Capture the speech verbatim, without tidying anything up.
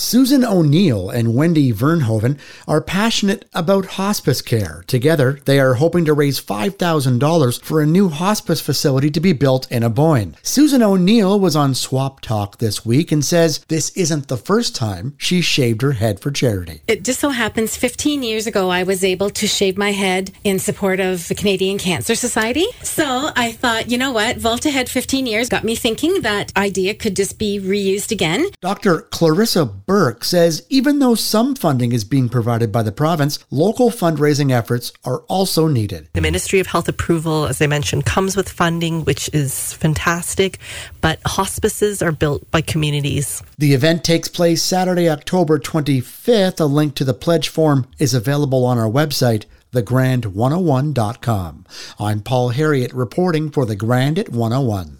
Susan O'Neill and Wendy Vernhoven are passionate about hospice care. Together, they are hoping to raise five thousand dollars for a new hospice facility to be built in Aboyne. Susan O'Neill was on Swap Talk this week and says this isn't the first time she shaved her head for charity. It just so happens fifteen years ago I was able to shave my head in support of the Canadian Cancer Society. So I thought, you know what, Volta Head fifteen years got me thinking that idea could just be reused again. Doctor Clarissa Burke says even though some funding is being provided by the province, local fundraising efforts are also needed. The Ministry of Health approval, as I mentioned, comes with funding, which is fantastic, but hospices are built by communities. The event takes place Saturday, October twenty-fifth. A link to the pledge form is available on our website, the grand one oh one dot com. I'm Paul Harriott reporting for The Grand at one oh one.